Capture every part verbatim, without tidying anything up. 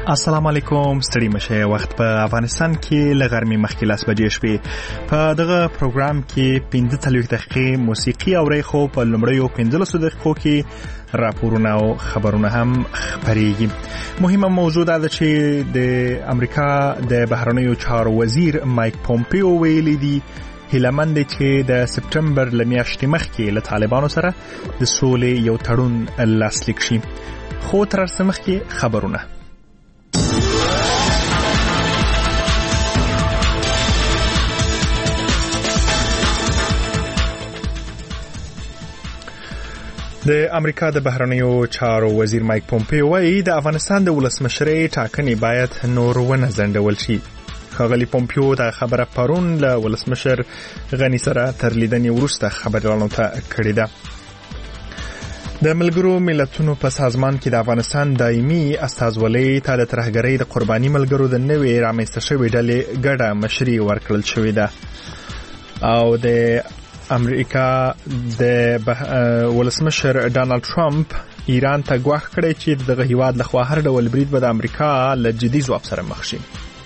السلام علیکم. ستړي مشه. وخت په افغانستان کې لغرمې مخکې لاس بجې شوې. په دغه پروګرام کې پنځه څلوېښت دقیقې موسیقي اورئ، خو په لومړیو پنځلسو دقیقو کې راپورونه او خبرونه هم خپرېږي. مهمه موضوع دا ده چې د امریکا د بهرنیو چارو وزیر مایک پومپیو ویلي دي هیلهمند دی چې د سپټمبر له میاشتې مخکې له طالبانو سره د سولې یو تړون لاسلیک شي. خو تر هر څه مخکې خبرونه. د امریکا د بهرنیو چارو وزیر مایک پومپیو وايي د افغانستان د ولسمشرۍ ټاکنې باید نور ونه ځنډول شي. ښاغلي پومپیو دا خبره پرون له ولسمشر غني سره تر لیدنې وروسته خبريالانو ته کړې ده. د ملګرو ملتونو په سازمان کې د افغانستان دایمي استازولۍ ته د ترهګرۍ د قرباني ملګرو د نوې رامنځته شوې ډلې ګډه مشري ورکړل شوې ده او د امریکا د ولسمشر ډانلډ ټرمپ ایران ته ګواښ کړی چې دغه هیواد له خوا هر ډول برید به د امریکا له جدي ځواب سره مخ شي.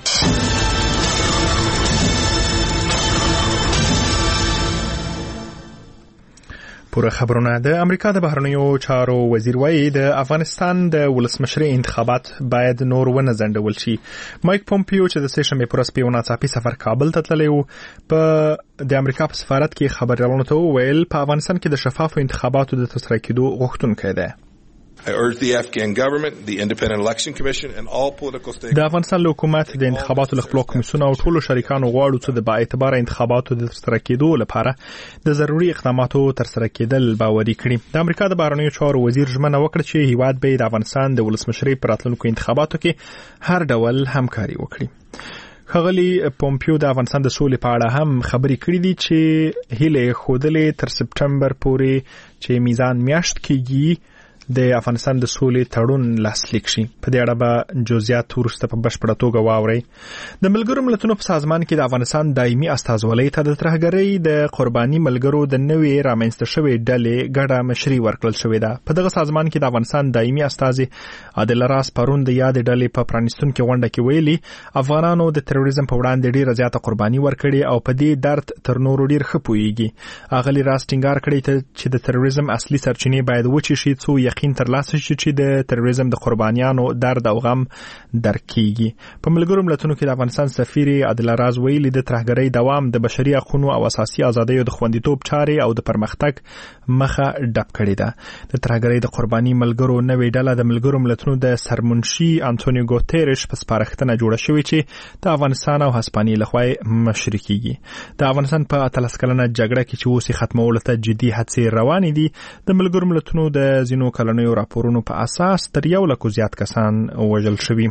پوره خبرونه. د امریکا د بهرنیو چارو وزیر وايي د افغانستان د ولسمشرۍ انتخابات باید نور ونه ځنډول شي. مایک پومپیو چې د سه شنبې پر ورځ په یو ناڅاپي سفر کابل ته تللی و، په د امریکا په سفارت کې خبريالانو ته وویل په افغانستان کې د شفافو انتخاباتو د ترسره کېدو غوښتونکی دی. I urge the Afghan government, the Independent Election Commission and all political stakeholders. د افغانستان حکومت د انتخاباتو لخوا کمیسیون او ټولو شریکانو غواړي چې د با اعتبار انتخاباتو د ترسره کېدو لپاره د ضروري اقداماتو ترسره کېدل باوري کړي. د امریکا د بهرنیو چارو وزیر ژمنه وکړه چې هیواد به د افغانستان د ولسمشرۍ په راتلونکو انتخاباتو کې هر ډول همکاري وکړي. ښاغلي پومپیو د افغانستان د سولې په اړه هم خبرې کړې دي چې هیله خودلې تر سپټمبر پورې چې میزان میاشت کېږي د افغانستان د سولې تړون لاسلیک شي. په دې اړه به جزئیات وروسته په بشپړه توګه واورئ. د ملګرو ملتونو په سازمان کې د افغانستان دایمي استازولۍ ته د ترهګرۍ د قرباني ملګرو د نوې رامنځته شوې ډلې ګډه مشري ورکړل شوې ده. په دغه سازمان کې د افغانستان دایمي استازي عادل راز پرون د یاد ډلې په پرانیستون کې غونډه کې ویلي افغانانو د تروریزم په وړاندې ډیره زیاته قرباني ورکړي او په دې درد تر نورو ډیر ښه پوهیږي. اغلی راز ټینګار کړی چې د تروریزم اصلي سرچینې باید وچې شي څو یقین ترلاسه شي چې د تروریزم د قربانیانو درد او غم درک کیږي. په ملګرو ملتونو کې د افغانستان سفیر عادل راز ویلي د ترهګرۍ دوام د بشري حقوقو او اساسي ازادیو د خوندیتوب چارې او د پرمختګ مخه ډب کړې ده. د ترهګرۍ د قرباني ملګرو نوې ډله د ملګرو ملتونو د سرمنشي انټونیو ګوتيرش په سپارښتنه جوړه شوې چې د افغانستان او هسپانیې لخوا مشري کیږي. د افغانستان په اتلس کلنه جګړه کې چې اوس ختمولو ته جدي هڅې روانې دي، د ملګرو ملتونو د ځینو کلنیو راپورونو په اساس تر یو لکو زیات کسان وژل شوي.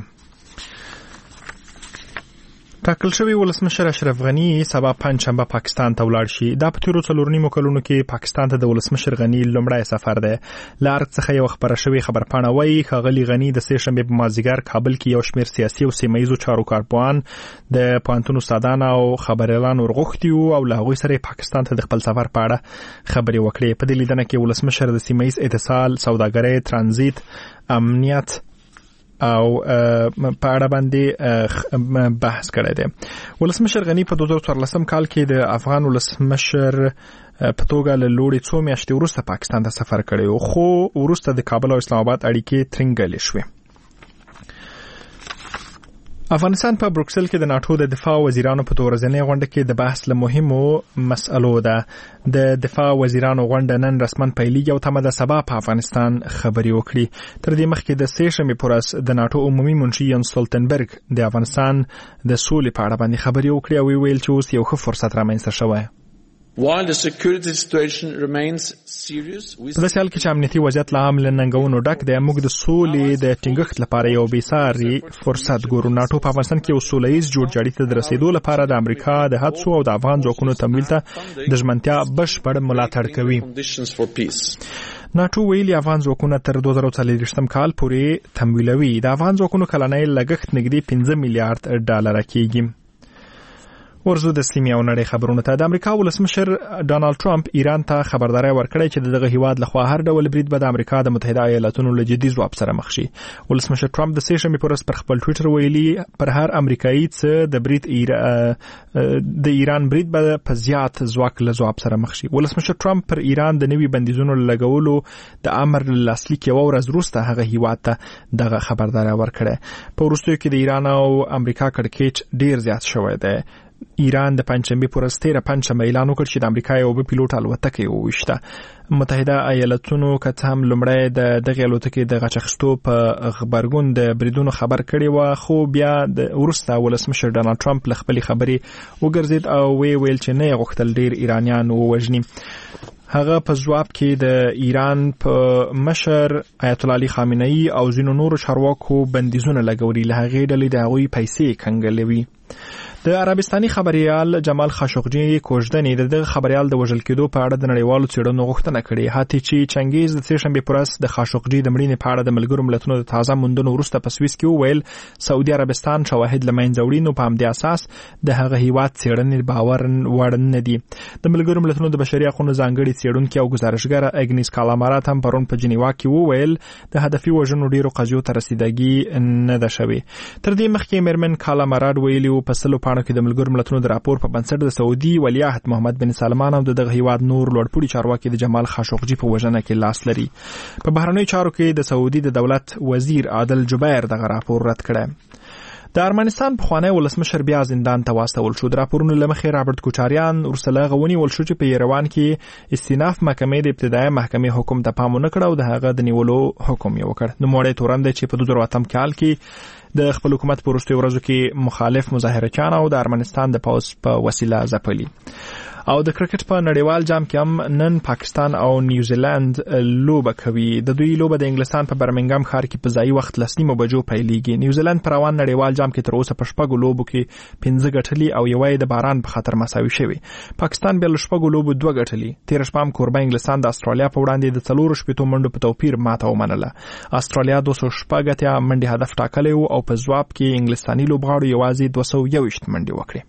ټاکل شوی ولسمشر اشرف غنی سبا پنځشنبه پاکستان ته ولاړ شي. دا په تیرو څلور نیمو کلونو کې پاکستان ته د ولسمشر غنی لومړی سفر دی. له ارګ څخه یو خبره شوی خبرپاڼه وایي ښاغلي غنی د سه شنبې په مازدیګر کابل کې یو شمېر سیاسي او سیمه ییزو چارو کارپوهان د پوهنتون استادان او خبريالان ورغوښتي وو او له هغوی سره پاکستان ته د خپل سفر په اړه خبرې وکړې. په دې لیدنه کې ولسمشر د سیمه ییز اتصال، سوداګرۍ، ترانزیت، امنیت او په اړه باندې بحث کړی دی. ولسمشر غنی په دوه زره څوارلسم کال کې د افغان ولسمشر په توګه له لوړې څو میاشتې وروسته پاکستان ته سفر کړی، خو وروسته د کابل او اسلام آباد اړیکې ترنګلې شوې. افغانستان په بروکسل کې د ناتو د دفاع وزیرانو په ورځنۍ غونډه کې د بحث له مهمو مسألو ده. د دفاع وزیرانو غونډه نن رسماً پیلېږي او تمه ده سبا په افغانستان خبرې وکړي. تر دې مخکې د سه شنبې په ورځ د ناتو عمومي منشي ینس سټولټنبرګ د افغانستان د سولې په اړه باندې خبرې وکړي او ویل چې اوس یو ښه فرصت رامنځته شوی. While the security situation remains serious, په داسې حال کې چې امنیتي وضعیت لا هم له ننګونو ډک دی، موږ د سولې د ټینګښت لپاره یو بېساري فرصت ګورو. ناټو په افغانستان کې یو سوله ییز جوړجاړي ته د رسېدو لپاره د امریکا د هڅو او د افغان ځواکونو تمویل ته د ژمنتیا بشپړ ملاتړ کوي. ناټو ویلي افغان ځواکونه تر دوه زره څلوېښتم کال پورې تمویلوي. د افغان ځواکونو کلنی لګښت نږدې پنځه میلیارډ ډالر کېږي. ورزو د اسلامي او نړۍ خبرونه ته. د امریکا ولسمشر ډانلډ ټرمپ ایران ته خبرداري ورکړې چې دغه هیواد لخوا هر ډول برید به د امریکا د متحده ایالاتونو له جدي ځواب سره مخ شي. ولسمشر ټرمپ د سې شنبې پر ورځ پر خپل ټوئیټر ویلي پر هر امریکایي چې د برید د ایران برید به په زیات ځواک له ځواب سره مخ شي. ولسمشر ټرمپ پر ایران د نوي بندیزونو لګولو د امر لاسلیک یو ورځ وروسته هغه هیواد ته دغه خبرداري ورکړه. په وروستیو کې د ایران او امریکا کړکېچ ډیر زیات شوی دی. ایران د پنځمبه پر ورځ تیره پنځمه اعلان وکړ چې د امریکا یو به پیلوټ الوتکه وویشته. متحده ایالاتونو کته هم لمړی د دغه الوتکې د غچخستو په خبرګون د بریدونو خبر کړي و، خو بیا د ورسته ولسمشر ډانلډ ټرمپ له خپل خبرې وګرځید او وی ویل چې نه غوښتل ډیر ایرانیان ووژني. هغه په جواب کې د ایران په مشر آیت الله علي خامنه‌ای او ځینو نورو چارواکو بندیزونه لګولي، له هغې ډلې د هغوی پیسې کنګلوي. د عربستاني خبريال جمال خاشقجي کوژدنې د دغه خبريال د وژل کېدو په اړه د نړیوالو څېړنو غوښتنه کړې. هاتي چې چنګیز د سې شنبې پر ورځ د خاشقجي د مړینې په اړه د ملګرو ملتونو د تازه موندنو وروسته په سویس کې وویل سعودي عربستان شواهد له منځه وړي، نو په همدې اساس د هغه هیواد څېړنې باور وړ نه دي. د ملګرو ملتونو د بشري حقوقو ځانګړي څېړونکي او ګزارشګر اګنیس کالامارات هم پرون په جنیوا کې وویل د هدفي وژنو ډیرو قضیو ته رسیدګي نه ده شوې. تر دې مخکې میرمن کالامارات ویلي په سلو پاڼو کې د ملګرو ملتونو د راپور په بنسټ د سعودي ولیعهد محمد بن سلمان او دغه هیواد نور لوړپوړي چارواکي د جمال خاشقجي په وژنه کې لاس لري. په بهرنیو چارو کې د سعودي د دولت وزیر عادل جبیر دغه راپور رد کړی. د ارمنستان پخوانی ولسمشر بیا زندان ته واستول شو. د راپورونو له مخې رابرټ کوچاریان ورسله غونی ول شو چې په یروان کې استیناف محکمې د ابتدایي محکمې حکم ته پام نه کړ او د هغه د نیولو حکم یې وکړ. نو موړې تورند چې په دوه زره اتم کال کې د خپل حکومت په وروستیو ورځو کې مخالف مظاهرهچیان او د ارمنستان د پوځ په وسیله ځپلي. او د کرکټ په نړیوال جام کې هم نن پاکستان او نیوزیلند لوبه کوي. د دوی لوبه د انګلستان په برمنګام ښار کې په ځایي وخت لسنیمو بجو پیلېږي. نیوزیلند په روان نړیوال جام کې تر اوسه په شپږو لوبو کې پنځه ګټلي او یوه یې د باران په خاطر مساوي شوې. پاکستان بیا له شپږو لوبو دوه ګټلي. تېره شپه هم کوربه انګلستان د استرالیا په وړاندې د څلورو شپېتو منډو په توپیر ماته ومنله. استرالیا دوه سوه شپږ اتیا منډې هدف ټاکلی و او په ځواب کې انګلستاني لوبغاړو یوازې دوه سوه یوویشت منډې وکړې.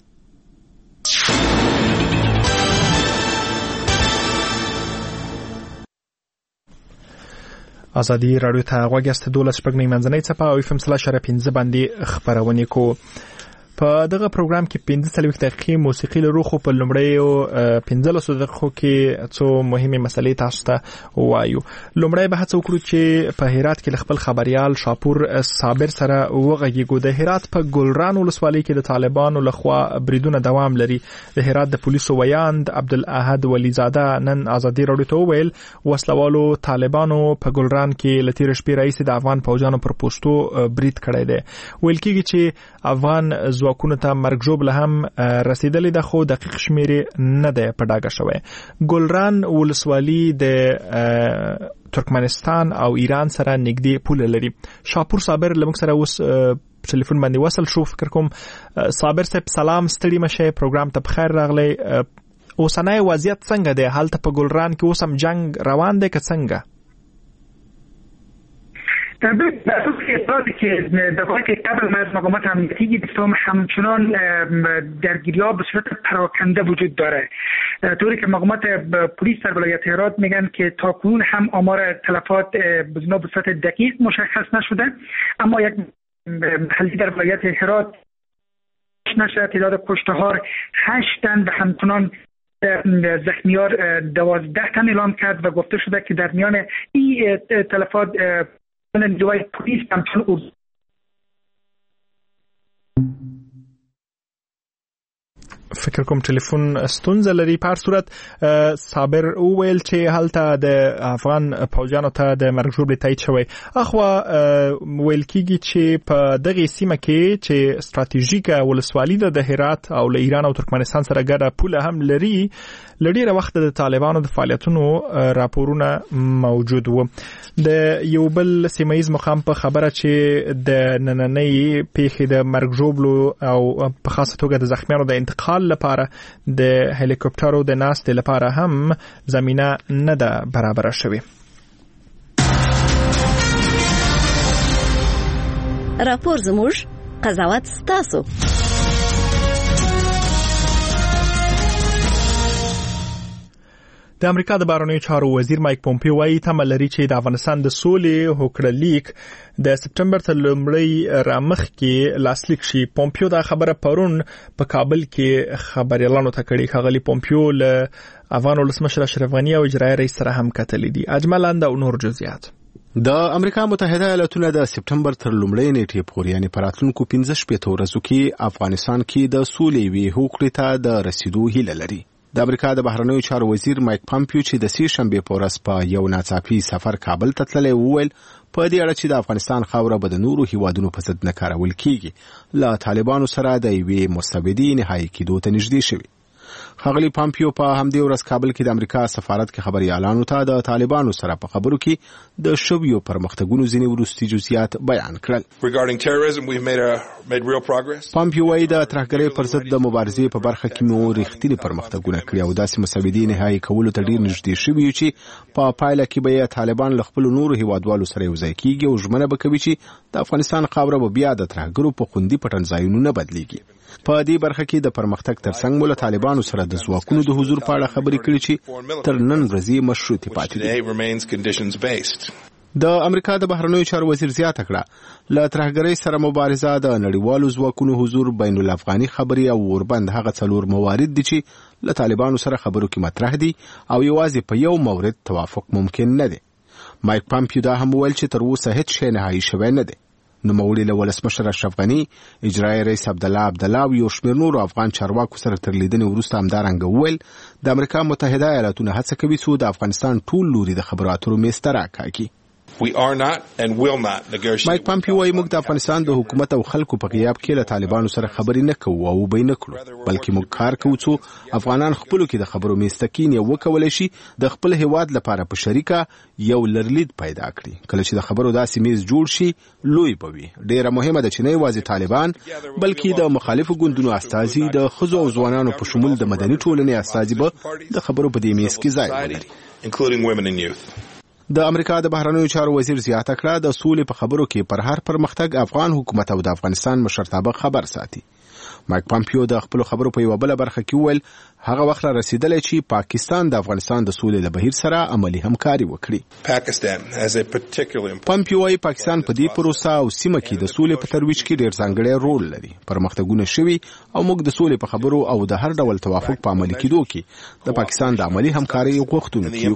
ازادي رادیو ته غوږ یاست. دولس شپږ نه منځنۍ څپه او اف ام سلا شره پنځه باندې خبرونه کو. په دغه پروګرام کې پنځه څلوېښت دقیقې موسیقي لرو، خو په لومړیو پنځلسو دقیقو کې څو مهمه مسلې تاسو ته وایو. لومړی به هڅه وکړو چې په هرات کې خپل خبريال شاپور صابر سره وغږیږو. د هرات په ګلران ولسوالۍ کې د طالبانو لخوا بریدونه دوام لري. د هرات د پولیسو ویاند عبدالاحد ولیزاده نن ازادي رادیو ته وویل وسلوالو طالبانو په ګلران کې لتیر شپې رئیس د افغان فوجانو پر پوسټو برید کړی دی. ویل کېږي چې افغان ځواکونو ته مرګ ژوبله هم رسیدلې ده، خو دقیق شمیر نه ده په ډاګه شوی. ګلران ولسوالي د ترکمنستان او ایران سره نږدې پوله لري. شاپور صابر لمک سره اوس ټلیفون باندې وصل شو. فکر کوم صابر صاحب سلام، ستړي مشه، پروګرام ته بخیر راغلی. اوسنۍ وضعیت څنګه دی؟ هلته په ګلران کې اوس هم جنگ روان دی که څنګه؟ در اعتراضی که دفعه قبل از مقامات امنیتی دفتر همچنان درگیری‌ها به صورت پراکنده وجود داره، طوری که مقامات پلیس در ولایت هرات میگن که تاکنون هم آمار تلفات به صورت دقیق مشخص نشده، اما یک محلی در ولایت هرات نشده تعداد کشته‌ها هشت تن و همچنان زخمیار دوازده تن اعلام کرد و گفته شده که در میان این تلفات نیروهای پلیس همچنان فکر کوم ټلیفون ستونزه لري. په هر صورت صابر وویل چې هلته د افغان پوځیانو ته د مرګ ژوبلې تایید شوی. اخوا ویل کېږي چې په دغه سیمه کې چې ستراتیژیکه ولسوالي ده د هرات او له ایران او ترکمنستان سره ګډه پوله هم لري، لډیره وخت د طالبانو د فعالیتونو راپورونه موجود وو. د یو بل سیمایز مقام په خبره چې د نننۍ پیښې د مرګ ژوبلو او په خاصه توګه د زخمیانو د انتقال لپاره د هلیکوپټرو د ناستې لپاره هم زمينه نه ده برابر شوې. راپور زموږ، قضاوت ستاسو. د امریکا د بهرنیو چارو وزیر مایک پومپیو وايي تمه لري چې د افغانستان د سولې هوکړه لیک د سپټمبر تر لومړۍ رامخکې لاسلیک شي. پومپیو دا خبره پرون په کابل کې خبريالانو ته کړې. ښاغلي پومپیو له افغان ولسمشر اشرف غني او اجرایي رئیس سره هم کتلې دي. اجملاند او نور جزئیات. د امریکا متحده ایالاتونو د سپټمبر تر لومړۍ نیټې پورې یعنی په راتلونکو پنځه شپږ ورځو کې افغانستان کې د سولې وی هوکړې ته د رسیدو هیله لري. د امریکا د بهرنیو چارو وزیر مایک پومپیو چې د سې شنبې په ورځ په یو ناڅاپي سفر کابل ته تللی وویل په دې اړه چې د افغانستان خاوره به د نورو هیوادونو په ضد نه کارول کیږي له طالبانو سره د یوې مستبدې نهایي کېدو ته نږدې شوي. ښاغلي پومپیو په همدې ورځ کابل کې د امریکا سفارت کې خبريالانو ته د طالبانو سره په خبرو کې د شویو پرمختګونو ځینې وروستي جزئیات بیان کړل. Regarding terrorism, we've made a made real progress. پومپیو وايي د ترهګرۍ پر ضد د مبارزې په برخه کې مو رښتینی پرمختګونه کړي او داسې مستبدې نهایي کولو ته ډیر نږدې شوي چې په پایله کې به طالبان له خپل نورو هیوادوالو سره یو ځای کیږي او ژمنه به کوي چې د افغانستان خاوره به بیا د ترهګرو په خوندي پټنځایونو نه بدلیږي. په دې برخه کې د پرمختګ ترڅنګ مو له طالبانو سره د ځواکونو د حضور په اړه خبرې کړې چې تر نن ورځې مشروطې پاتې دي. د امریکا د بهرنیو چارو وزیر زیاته کړه له ترهګرۍ سره مبارزه د نړیوالو ځواکونو حضور بین الافغاني خبري او وربند هغه څلور موارد دي چې له طالبانو سره خبرو کې مطرح دي او یوازې په یو مورد توافق ممکن نه دی. مایک پومپیو دا هم ویل چې تر اوسه هیڅ شی نهایي شوی نه دی. نوموړي له ولسمشر اشرف غني، اجرایي رئیس عبدالله عبدالله او یو شمېر نورو افغان چارواکو سره تر لیدنې وروسته همدارنګه وویل د امریکا متحده ایالاتونو هڅه کوي چې د افغانستان ټول لوري د خبرو اترو میز ته راکاږي. We are not and will not negotiate. مایک پومپیو وايي موږ د افغانستان د حکومت او خلکو په غیاب کې له طالبانو سره خبرې نه کوو او به نه کړو، بلکې موږ کار کوو چې افغانان خپلو کې د خبرو میز ته کینې وکولای شي د خپل هیواد لپاره په شریکه یو لرلید پیدا کړي. کله چې د خبرو داسې میز جوړ شي لوی به وي. ډیره مهمه ده چې نه یوازې طالبان بلکې د مخالفو ګوندونو استازي د ښځو او ځوانانو په شمول د مدني ټولنې استازي به د خبرو په دې میز کې ځای ولري. including women and youth. د امریکا د بهرنیو چارو وزیر زیاته کړه د سولې په خبرو کې پر هر پرمختګ افغان حکومت او د افغانستان مشرتابه خبر ساتي. مایک پومپیو د خپل خبرو په یو بل برخه کې وویل هغه وخت را رسیدلی چې پاکستان د افغانستان د سولې له بهیر سره عملی همکاري وکړي. Pakistan has a particularly پومپیو وايي پاکستان په دې پروسه او سیمه کې د سولې په ترویج کې ډېر ځانګړی رول لري. پرمختګونه شوي او موږ د سولې په خبرو او د هر ډول توافق په عملي کېدو کې د پاکستان د عملی همکاري غوښتونکي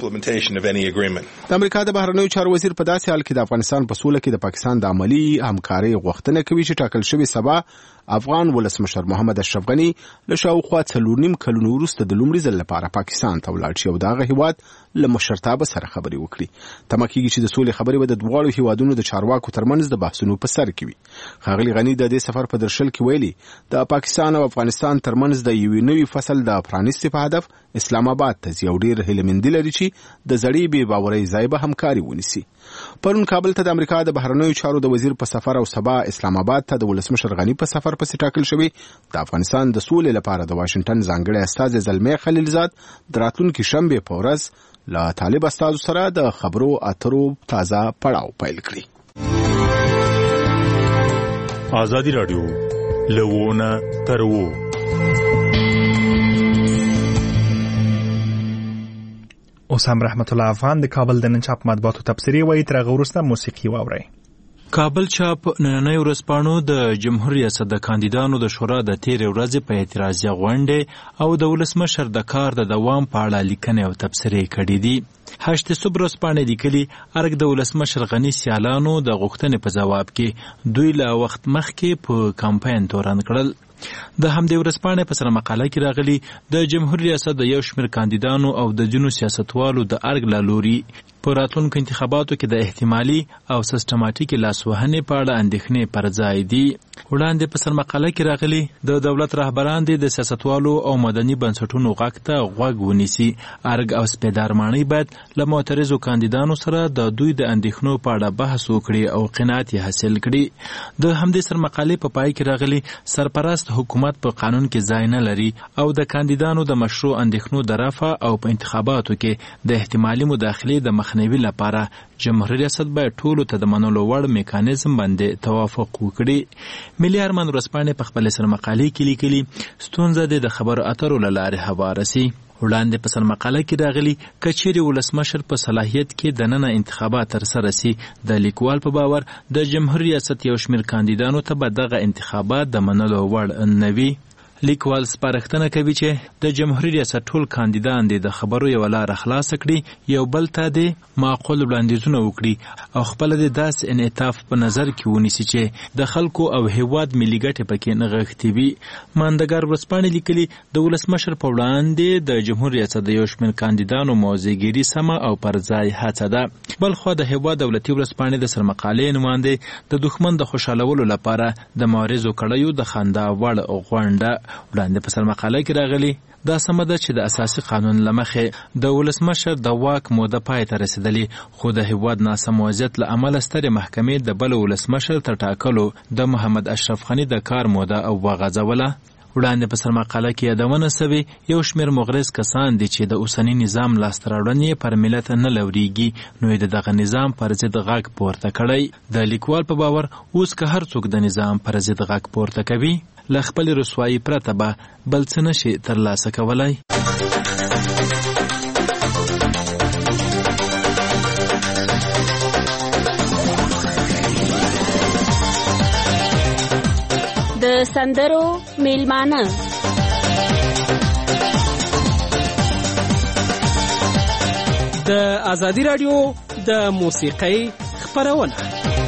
یو. د امریکا د بهرنیو چارو وزیر په داسې حال کې د افغانستان په سوله کې د پاکستان د عملی همکاري غوښتنه کوي چې ټاکل شوی سبا افغان ولسمشر محمد اشرف غني له شاوخوا څلور نیم کلونو وروسته د لومړي ځل لپاره پاکستان ته ولاړ شي او دغه هیواد له مشرتابه سره خبرې وکړي. تمه کېږي چې د سولې خبرې به د دواړو هیوادونو د چارواکو ترمنځ د بحثونو په سر کې وي. ښاغلي غني د دې سفر په درشل کې ویلي د پاکستان او افغانستان ترمنځ د یوې نوي فصل د پرانیستي په هدف اسلام آباد ته ځي او ډېر هیلهمندي لري چې د زړې بې باورۍ ځای به همکاري ونیسي. پرون کابل ته د امریکا د بهرنیو چارو د وزیر په سفر او سبا اسلام آباد ته د ولسمشر غني په سفر پسې ټاکل شوی. د افغانستان د سولې لپاره د واشنگټن ځانګړی استازی زلمی خلیلزاد د راتلونکي شنبې په ورځ له طالب استازو سره د خبرو اترو تازه پړاو پیل کړی. ازادي رادیو لوونه ترو اوسام رحمت الله افغان د کابل د نن چاپ مطبوعاتو تبصرې وایي تر هغه وروسته موسیقي واورئ. کابل چاپ نننۍ ورځپاڼو د جمهور ریاست د کاندیدانو د شورا د تیرې ورځې په اعتراضیه غونډې او د ولسمشر د کار د دوام په اړه لیکنې او تبصرې کړي دي. هشت صبح ورځپاڼې لیکلي ارګ د ولسمشر غني سیالانو د غوښتنې په ځواب کې دوی له وخت مخکې په کمپاین تورن کړل. د همدې ورځپاڼې په سره مقاله کې راغلي د جمهور ریاست د یو شمېر کاندیدانو او د ځینو سیاستوالو د ارګ له لوري په راتلونکو انتخاباتو کې د احتمالي او سیستماتیکي لاسوهنې په اړه اندېښنې پر ځای دي. وړاندې په سر مقاله کې راغلي د دولت رهبران دي د سیاستوالو او مدني بنسټونو غږ ته غوږ ونیسي. ارګ او سپېدارماڼۍ باید له معترضو کاندیدانو سره د دوی د اندېښنو په اړه بحث وکړي او قناعت یې حاصل کړي. د همدې سر مقالې په پای کې راغلي سرپرست حکومت په قانون کې ځای نه لري او د کاندیدانو د مشروع اندېښنو د رفع او په انتخاباتو کې د احتمالي مداخلې د مخنیوي لپاره جمهور ریاست باید ټولو ته د منلو وړ میکانیزم باندې توافق وکړي. ملي ارمان ورځپاڼې په خپل سر مقالې کې لیکلي ستونزه د خبرو اترو له لارې هواره سي. وړاندې په سر مقاله کې راغلي کچېرې ولسمشر په صلاحیت کې د نن انتخابات تر سره سي د لیکوال په باور د جمهوریت ریاست یو شمېر کاندیدانو ته به دغه انتخابات د منلو وړ نه وي. لیکوال سپارښتنه کوي چې د جمهوریت ریاست ټول کاندیدان د خبرو یو لار خلاص کړي، یو بل ته د معقول وړاندیزونه وکړي او خپل د داس انعطاف په نظر کې ونیسي چې د خلکو او هیواد ملي ګټې پکې نغښتې وي. ماندګار ورځپاڼې لیکلي د ولسمشر په وړاندې د جمهوریت ریاست د یو شمېر کاندیدانو موضوعګیري سمه او پر ځای هڅه ده. بلخوا د هیواد دولتي ورځپاڼې د سرمقالې نماینده د دښمن د خوشحالولو لپاره د معارضو کړیو د خندا وړ غونډه وړاندې په سرمقاله کې راغلي. دا سمه ده چې د اساسي قانون له مخې د ولسمشر د واک موده پای ته رسېدلې، خو د هیواد ناسم وضعیت له امله سترې محکمې د بل ولسمشر تر ټاکلو د محمد اشرف غني د کار موده او وغځوله. وړاندې په سرمقاله کې یادونه سوې یو شمېر مغرض کسان دي چې د اوسني نظام لاسته راوړنې پر ملت نه لورېږي، نو د دغه نظام پر ضد غږ پورته کړی. د لیکوال په باور اوس که هر څوک د نظام پر ضد غږ پورته کوي، له خپل رسوایي پرته به بل څه نشي ترلاسه کولای. د سندرو میلمانه د ازادي رادیو د موسیقۍ خپرونه.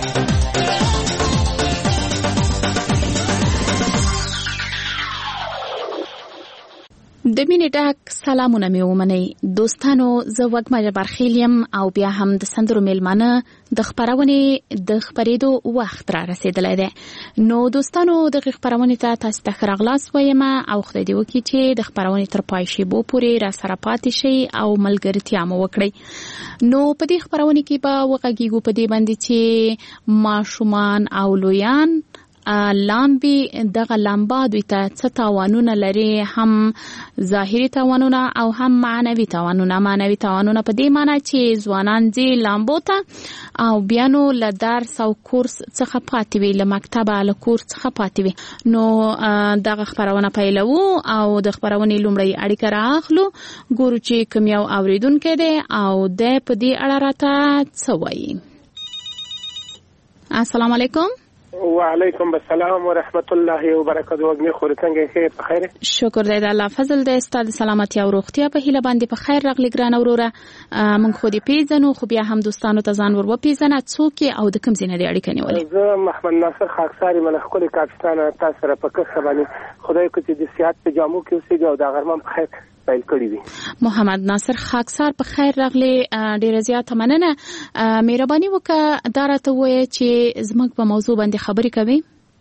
د مینې ډک سلامونه مې ومنئ دوستانو، زه وږمه جبارخیل یم او بیا هم د سندرو میلمانه د خپرونې د خپرېدو وخت را رسېدلی دی. نو دوستانو دغې خپرونې ته تاسو ته ښه راغلاست وایم او خدای دې وکړي چې د خپرونې تر پای شېبو پورې را سره پاتې شئ او ملګرتیا مو وکړئ. نو په دې خپرونې کې به وغږیږو په دې باندې چې ماشومان او لویان لامبي دغه لامبا دوی ته څه تاوانونه لري، هم ظاهري تاوانونه او هم معنوي تاوانونه. معنوي تاوانونه په دې معنی چې ځوانان ځي لامبو ته او بیا نو له درس او کورس څخه پاتې وي، له مکتبه له کورس څخه پاتې وي. نو دغه خپرونه پیلوو او د خپرونې لومړی اړیکه رااخلو، ګورو چې کوم یو اوریدونکی دی او د په دې اړه راته څه وایي. السلام علیکم. وعلیکم السلام ورحمت الله وبرکاته. وګنی خو څنګه ښه په خیر؟ شکر دی د الله فضل دی. ستاسو سلامتی او روغتیا په هیله باندې په خیر راغلی ګران وروره. موږ خو دې پیژنو، خو بیا هم دوستانو ته ځان ور وپیژنه څوک او د کوم ځای نه دی اړیکه نیولې. زه محمد ناصر خاکساری ملخ کلی پاکستان تاسو سره په کښه باندې خدای کو چې د سیاحت په جامو کې اوسېږي او د غرمه په خیر پیل کړی وي. محمد ناصر خاکسار په خیر راغلی، ډیره زیاته مننه. مهرباني وکړه دا راته ووایه چې زموږ په موضوع باندې خبرې کوي.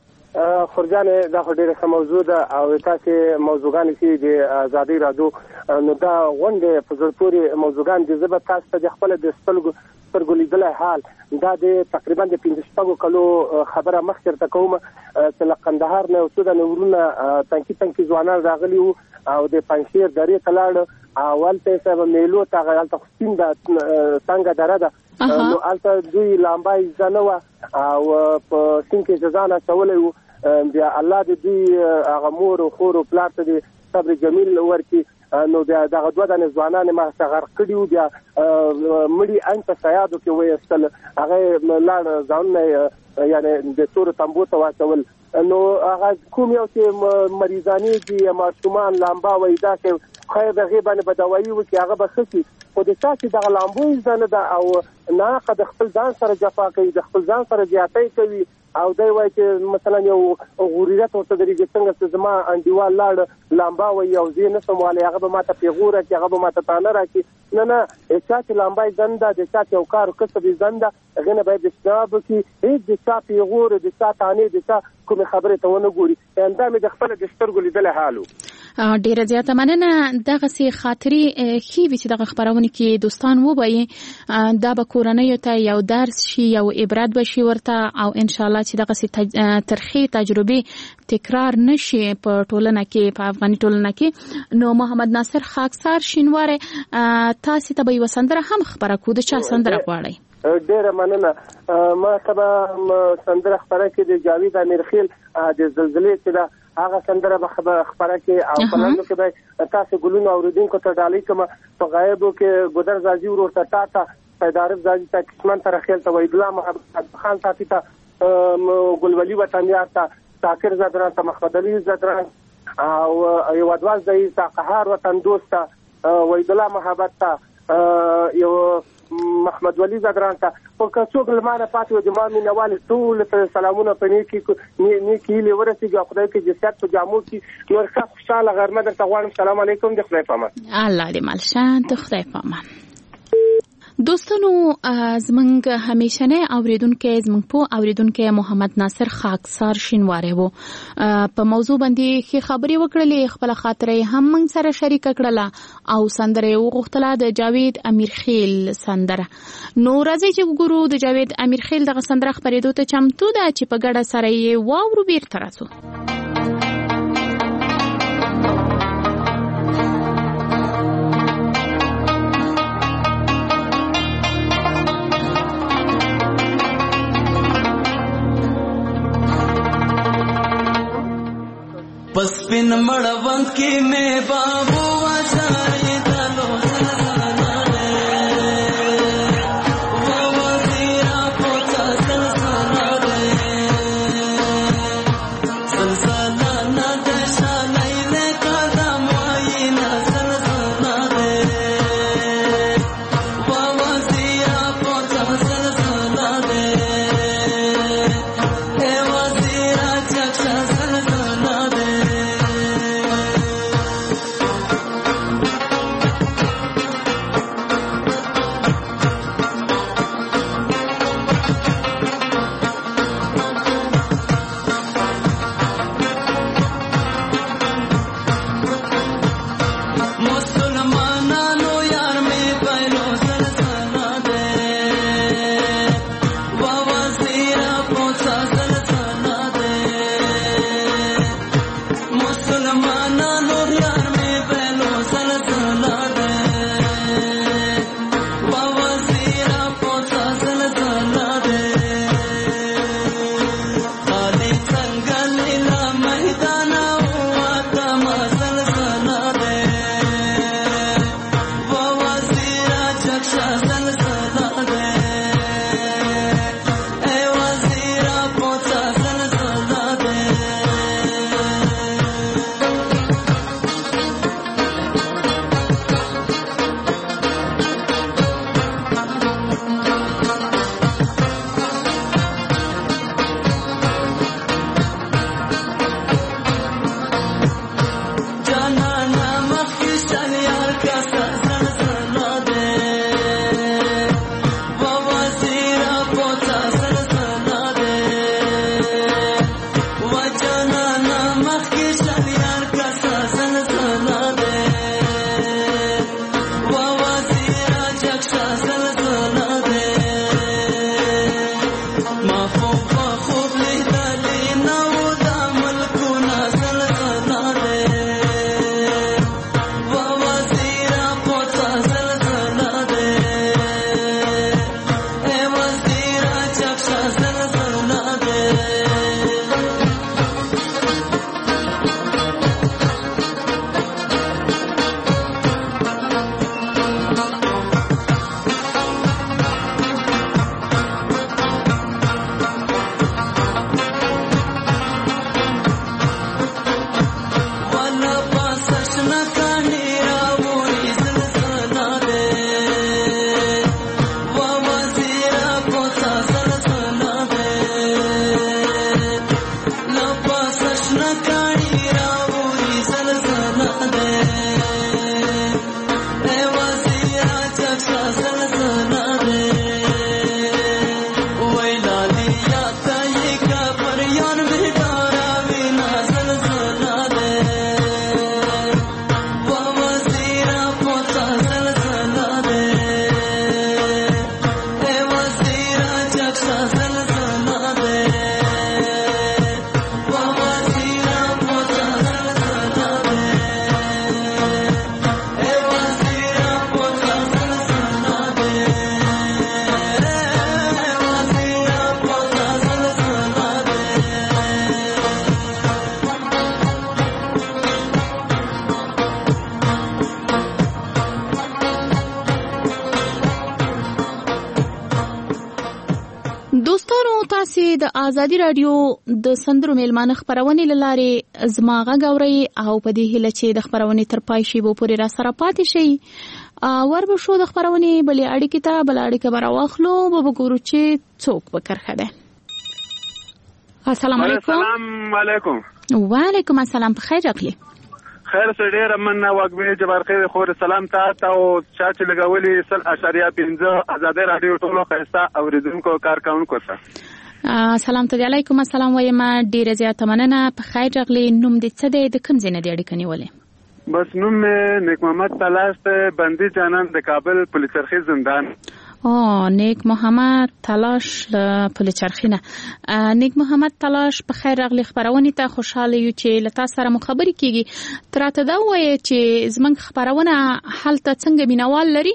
خورجان دا خو ډیره ښه موضوع ده او تاسو موضوعګان چې د ازادي رادیو نو دا غونډه په زړه پورې موضوعګان دي. زه به تاسو ته د خپل د سترګو سترګو لیدلای حال دا د تقریبا د پنځه شپږو کلو خبره مخکې ته کوم چې له قندهار نه اوسه د نورونه تنکي تنکي ځوانان راغلي وو او د پنځیر درې تلاړ اول ته سبا میلو ته غلط خصین د څنګه دره ده نو البته دوی لامبای ځنوا او په سینکه ځانه سوالې بیا الله دې دوی هغه مور او خور او پلار ته صبر جمیل ورکی نو بیا دغه دوه د ځوانانو ما څنګه کړیو بیا مړی انت سیادو کې وېستل هغه لاړ ځان یعنی د تور تنبو ته واچول نو هغه کوم یو چې مریضانی دي ماشومان لامبا وای دا چې خیر دغه باندې بدوي و چې هغه بخسي خو د تاسو د لامبو ځنه دا او نه قد خپل ځان سره جفا کوي د خپل ځان سره زیاتې کوي او دا وایي چې مثلا یو غوریت ورته درېږي څنګه چې زما انډیوال لاړ لامبا وایي او زه نه سم والی هغه به ماته پیغوره کې هغه به ماته تانه راکړي نه نه چا چې لامبای زنده د چا چې یو کار کسب زنده هغه نه باید اجتناب وکړي هیڅ د چا پیغوره د چا تانې د چا کومه خبره ته ونه ګوري انده مې د خپل د سترګو لیدل حالو. ډیره زیاته مننه. دغه سي خاطري خي چې دغه خبرونه کې دوستان وبایي دا به کورنۍ ته یو درس شي یو عبرت بشي ورته او ان شاء الله چې دغه سي ترخی تجربه تکرار نشي په ټولنه کې په افغاني ټولنه کې. نو محمد ناصر خاکسار شینواره تاسو ته به وسندره هم خبره کو د چا سندره غواړي؟ ډیره مننه. ما سبا سندره خبره کې د جاوید امیرخیل د زلزلې چې هغه سندره به خبره کې او پلانو کې به تاسو ګلونو اوریدونکو ته ډالۍ کوم په غایبو کې ګودر زاجي ورته تا ته پیدارف زاجي ته کسمان تر خیل ته ویدلا محمد خان ساتي ته ګلولي وطنیار ته شاکر زدران ته محمد علي زدران او یو ادواز د قهار وطن دوست ته ویدلا محبت ته یو محمد ولی زدران ته او که څوک لمانه پاتې د ما مینوال ټول ته سلامونه پني کې نیکی له ورسېږي خدای کې جسات په جامو کې نور ښه خوشاله غرمه درته غواړم. سلام علیکم د خدای په امان. الله دې مالشان د خدای په امان. دوستانو زمنګ همیشنه اوریدونکو زمنګ په اوریدونکو محمد ناصر خاکسار شینواره وو په موضوع باندې خې خبري وکړلې خپل خاطرې هم موږ سره شریک کړله او سندره وغوښتله د جاوید امیرخیل سندره. نو راځي چې وګورو د جاوید امیرخیل دغه سندره خبرېدو ته چمتو ده چې په ګډه سره یې واورو بیرته راځو. پس پن مړوند کې مې بابو وځای دلو دوستانو تاسو د ازادي رادیو د سندرو میلمانه خبرونه لاره زما غاوري او په دې هله چې د خبرونه تر پای شي بو پوری را سره پاتې شي ور به شو د خبرونه بلې اړیکې ته بل اړیکه براوخلو به وګورو چې څوک به کرخه ده. السلام علیکم. السلام علیکم. وعلیکم السلام. په خیر راغلی. خیر سره ډیر مننه واګوي جبار خیر خور سلام تاسو او چا چې لګولي سل اشاریه پنځه آزاد رادیو ټولو خسته اوریدونکو کارکونکو سره سلام علیکم. السلام وایم ډیر زیات مننه. په خیر راغلی. نوم دې څه دی؟ د کوم ځای نه دی اړیکه نیولې؟ بس نوم مې نیک محمد تلاش ته بندي جانان د کابل پولیس چرخي زندان. آه نیک محمد تلاش پولیس چرخینه. نیک محمد تلاش په خیر راغلی. خبرونه ته خوشاله یو چې لتا سره مخابري کیږي. تراته دا وایي چې زمنګ خبرونه حالت څنګه بینوال لري؟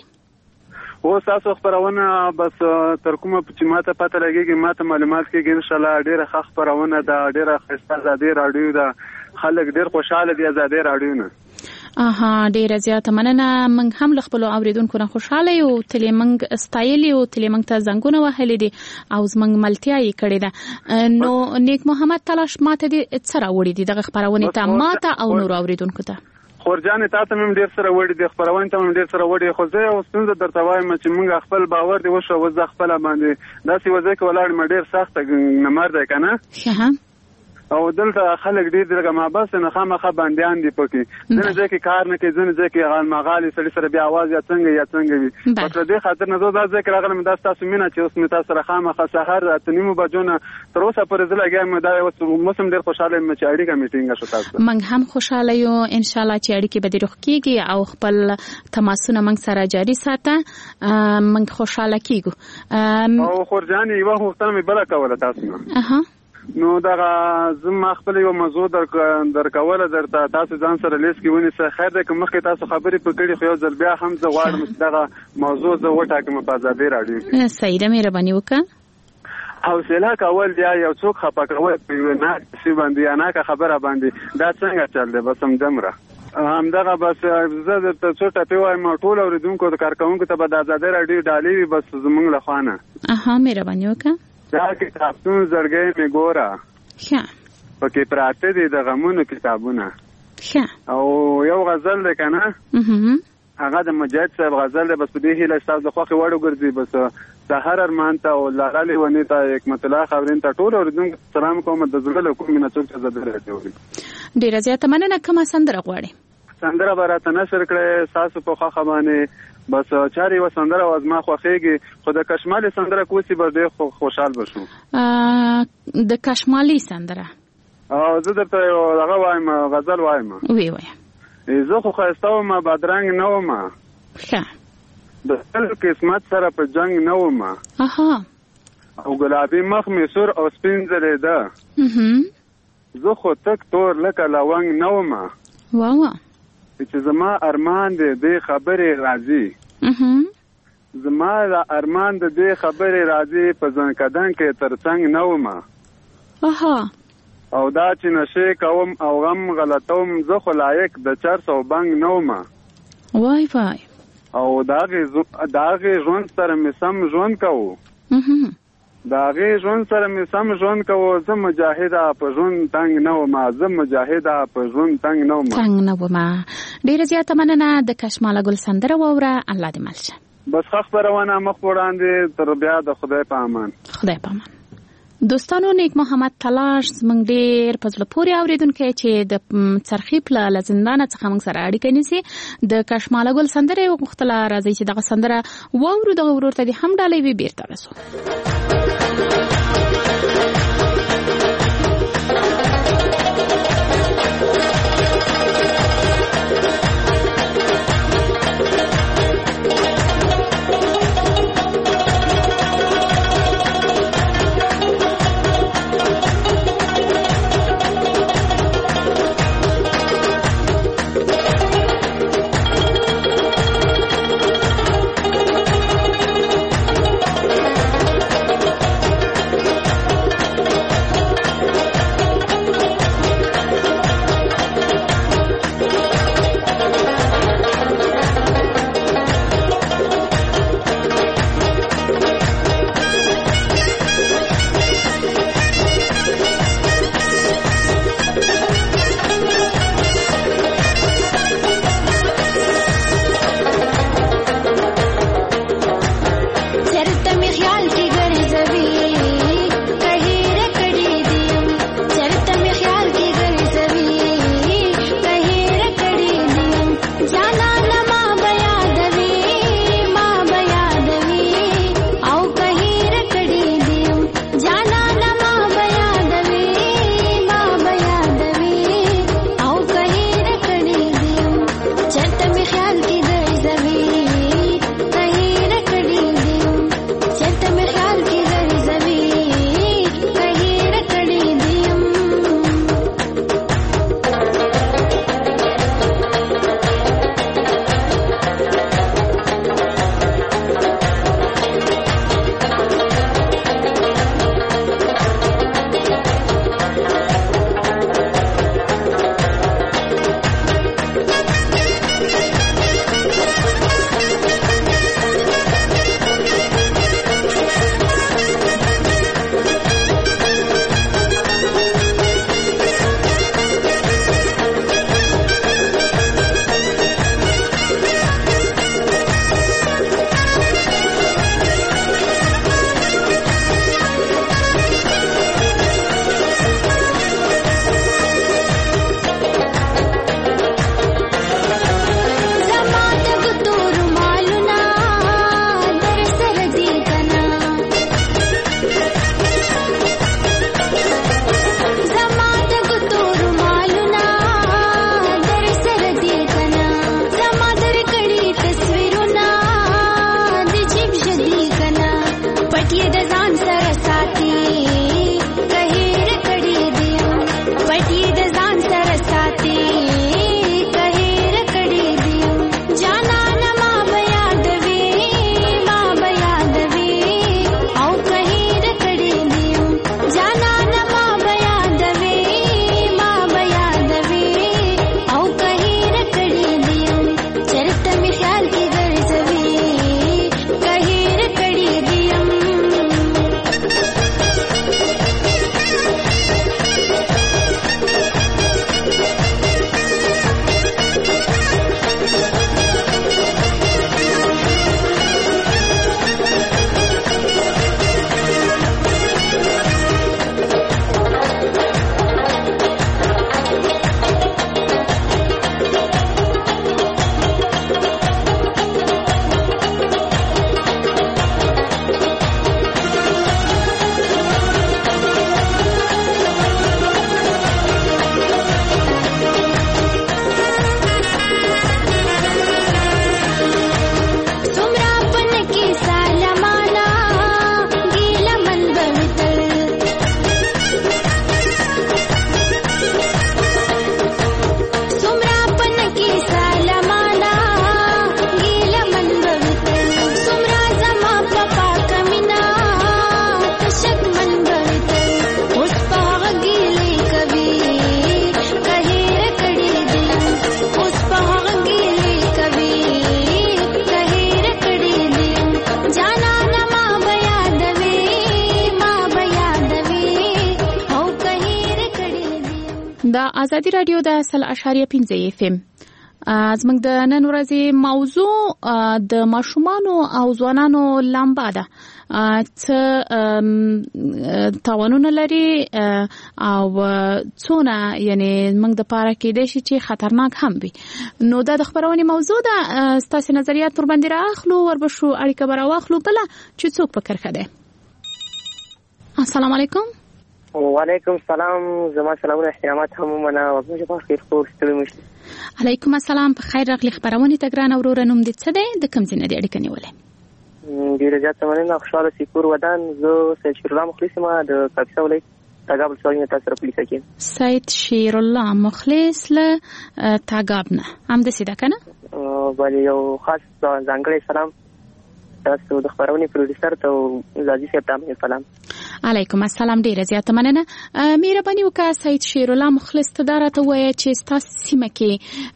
او تاسو خبرونه بس تر کومه چې ماته پته لګیږي ماته معلومات کیږي ان شاء الله ډیره ښه خبرونه ده ډیره ښه ازادي رادیو ده خلک ډیر خوشاله دي ازادي رادیو نه. اها ډیره زیاته مننه. موږ هم خپل اوریدونکو نه خوشاله یو. تلې موږ استایلی او تلې موږ ته زنګونه وهلې دي او زموږ ملتیا یې کړې ده. نو نیک محمد تلاش ماته دې څه راوړي دي دغه خبرونه ته ماته او نور اوریدونکو ته؟ خورجان تاسو هم ډیر سره وړي دي خبرونه ته هم ډیر سره وړي خو زه اوس څنګه درته وایم چې موږ خپل باور دی وشو وځ خپل باندې داسې وځي کې ولاړ م ډیر سخت نمبر دی کنه ها او دلته خلک ډیر درګه ما بس نه خامخه باندېان دي پکې ځنه ځکه کار نه کوي ځنه ځکه غال مغالي سړي سره بیا आवाज یا څنګه یا څنګه وي په دې خاطر نه زه دا ذکر راغلم دا تاسو مینه چې اوس می تاسو سره خامخه سحر اتنیمو بجونه تر اوسه پر زله ګم دا اوس موسم ډیر خوشاله م چې اړیکه میټینګ شو تاسو. موږ هم خوشاله یو ان شاء الله چې اړیکه به روغ کیږي او خپل تماسونه موږ سره جاري ساته. موږ خوشاله کیږو. او خورجان یو وخت مې بل کوله تاسو نه. اها نو دا زما خپل یو موضوع در درکوله درته تاسو ځان سره لیست کې ونیسه. خیر ده که مخکې تاسو خبرې پکړې خو یو ځل بیا هم زه غواړم چې دغه موضوع زه وټاکم په ازادي رادیو کې. صحیح ده مهرباني وکړه. حوصله کول یا یو څوک خپه کول په نه سی باندې یا نه خبره باندې دا څنګه چل دی بس هم دمره همدغه بس زه د څو ټپې وایم ټول اوریدونکو د کارکونکو ته به د ازادي رادیو ډالۍ وي بس زموږ له خوا نه. اها مهرباني وکړه. دا کتابتون زړګی مې ګوره ښه پکې پراته دي د غمونو کتابونه ښه او یو غزل دی که نه هغه د مجاهد صاحب غزل دی. بس په دې هیله ستاسو د خوښې وړ وګرځي. بس سحر ارمان ته او لاره لیوني ته حکمت الله خاورین ته ټول اوریدونکو سلام کوم د زړه له کومې نه څوک چې زه درته وړي. ډېره زیاته مننه. کومه سندره غواړې؟ سندره به راته نشر کړې ستاسو په خوښه باندې بس چاري و سندره واز ما خوښېږي خو د کشمالي سندره کوسي به ډېر خوشحال بشو. د کشمالي سندره او زه درته هغه وایم غزل وایم. وی وایم زه خو ښایسته وم بادرنګ نه وم ښه د خپل قسمت سره په جنګ نه وم اها او ګلابي مخ مې سور او سپین ځلېده زه خو تک تور لکه لونګ نه وم واوا چې زما ارمان دې دې خبرې راځي زما د ارمان د دې خبرې راځي په ځنکدن کې ترڅنګ نه وم اها او دا چې نشې کوم او غم غلطوم زه خو لایق د چرس او بنګ نه وم وای وای او د هغې ژوند سره مې سم ژوند کوو د هغې ژوند سره مې سم ژوند کوو زه مجاهده په ژوند تنګ نه وم زه مجاهده په ژوند تنګ نه وم تنګ نه وم. ډېره زیاته مننه. د کشماله ګل سندره واوره. الله دې مل شه. بس ښه خپرونه مخ وړاندې تر بیا د خدای په امان. خدای په امان. دوستانو نیک محمد تلاش زموږ ډېر په زړه پورې اورېدونکی چې د څرخي پله له زندانه څخه موږ سره اړیکه نیسي. د کشماله ګل سندره یې وغوښتله. راځئ چې دغه سندره واورو. دغه ورور ته دې هم ډالۍ وي. بېرته رسو. ځان سره ساتي کهیر کړي دی پټي د ځان سره ساتي کهیر کړي دی جانا ما بیا دوي ما بیا دوي او کهیر کړي دی جانا ما بیا دوي ما بیا دوي او کهیر کړي دی چرته می خیال کې ګرځوي کهیر کړي دی د ازادي رادیو د اصل اشاریه پنځه اف ام زموږ د نن ورځې موضوع د ماشومانو او ځوانانو لامبا ده څه تاوانونه لري او څونه یعنی موږ د پاره کې د شي چې خطرناک هم وي نو دا د خبرونې موضوع ده ستاسو نظریات پر باندې راخلو وربشو اړیکه برا واخلو بل چې څوک پکر خده السلام علیکم وعلیکم السلام زما سلامونه احترامات هم منه او موږ په خیر خو ستړي مشته علیکم السلام په خیر راغلی خبرونه تګران اورور نوم دې څه دی د کوم ځای نه دی اړیکه نیولې ډیره زیاته مننه خوشاله سپور ودان زه سید شیر الله مخلص ما د کاپیسا ولایت تاګاب څوړنه تاسو سره پولیس کې سید شیر الله مخلص له تاګاب نه هم د سیده کنه بل یو خاص ځانګړی سلام تاسو د خبرونې پروډوسر ته زاجي صاحب ته سلام علیکم السلام ډیره زیاته مننه مهرباني وکړه سید شیر الله مخلص ته دراته وایي چې تاسو سیمه کې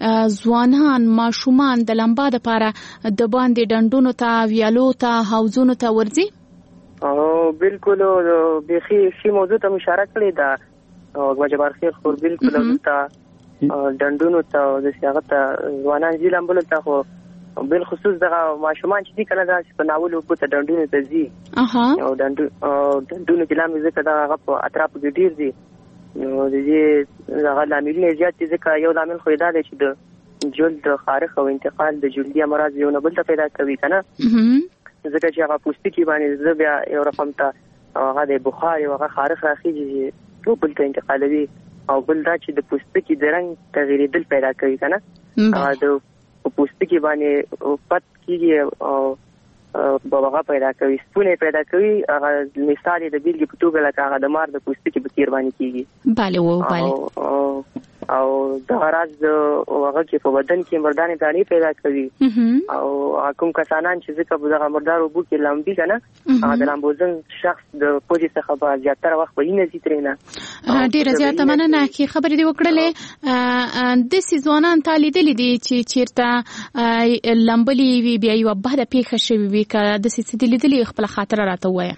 ځوانان ماشومان د لمبا د پاره د باندې ډندونو ته ویالو ته حوضونو ته ورځي او بالکل بخي شی موضوع ته اشاره کړې ده او وجبار خیر خور بالکل ته ډندونو ته د سیاغت ځوانان ځلمبل ته خو بل خصوص دغه ماشومان چې کله دا په ناولو په ډندونو ته ځي اها او ډندو ډندونو کې لامل ځکه دا هغه په اطراف کې ډیر دي نو د دې هغه لاملونه زیات دي ځکه یو لامل خو دا دی چې د جلد خارخ او انتقال د جلدي امراض یو نه بل ته پیدا کوي کنه ځکه چې هغه پوستکي باندې زه بیا یو رقم ته هغه د بخار او هغه خارخ راخیږي یو بل ته انتقالوي او بل دا چې د پوستکي د رنګ تغییرېدل پیدا کوي کنه د پوستکي باندې پت کیږي او بابا پیدا کوي سپونه پیدا کوي هغه مثال د بیلګې په توګه لکه هغه د مار د پوستکي په تیر باندې کیږي bale وو bale او د راز هغه کې په بدن کې مردانې دانې پیدا کوي او کوم کسانان چې ځکه دغه مردار وبو کې لامبي کنه هغه د لامبوزن شخص د پوجي څخه به زیاتره وخت به نه زیاترینا ډیره زیاته مننه کی خبرې دی وکړلې د سیزونان تالیدلې دي چې چیرته لامبلي وی بیا یو بهره پیښه شوی وی که د سیدلې خپل خاطر راته وایي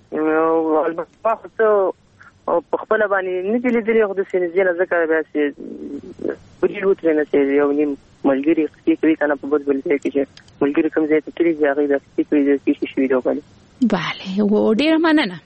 او البته او په خپل باندې نه دي لیدلې خو د سینځله ذکر بیا چې پوری وته نه سي یو نیم ملګری کوي کنه په بل بل ځای کې چې ملګری کوم ځای ته تیری ځای د کوي د کیشي شوی دی بل bale و ډیر مننه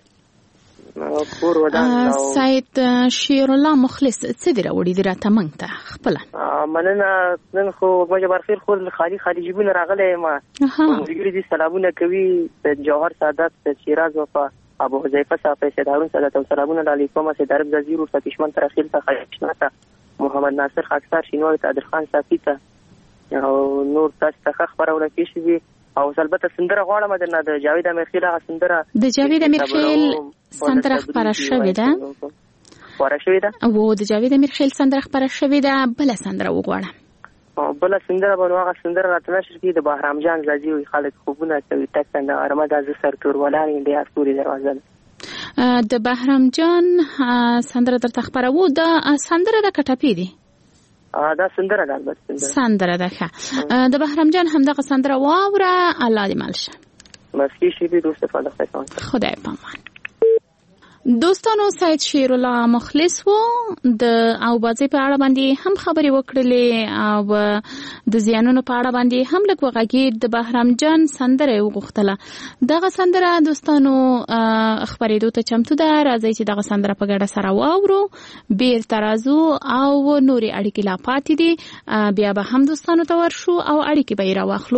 پور ودان سید شیر الله مخلص څه دی راوړي دی راته مونږ ته خپل مننه نن خو مجبر خیر خو خالي خالي جيبونه راغله ما ملګری دي سلامونه کوي جوهر سعادت شیراز وفا ابو حذیفه صاحب سید هارون سادات او سلامونه علیکم سید عرب زیر او فتیشمن ترخیل ته خیشناته محمد ناصر خاکسار شینوار ته عادل خان صافی ته او نور تاسو ته خبرونه کیږي او البته سندره غواړم درنه د جاوید امیرخیل هغه سندره د جاوید امیرخیل سندره خبره شوې ده خبره شوې ده او د جاوید امیرخیل سندره خبره شوې ده بل سندره وغواړم بل سندره به هغه سندره راته نشر کی د بهرام جان زاجي وي خالد خوبونه کوي تک څنګه ارمدا ز سر تور ولاري د اسپوري دروازه د بهرام جان سندره در تخبره وو د سندره د کټپی دی دا سندره ده البته سندره ده د بهرام جان هم دغه سندره واوره الله دې مالشه مسکی شي دې دوست په خپل خدای پامان دوستانو سید شیر الله مخلص وو د او بازي په اړه باندې هم خبري وکړلې او د زیانونو په اړه باندې هم لږ وغږی د بهرام جان سندره وغوښتله دغه سندره دوستانو خبرېدو ته چمتو ده راځي چې دغه سندره په ګډه سره واورو بیر ترازو او نوري اړیکې لا پاتې دي بیا به هم دوستانو ته ورشو او اړیکې به یې راواخلو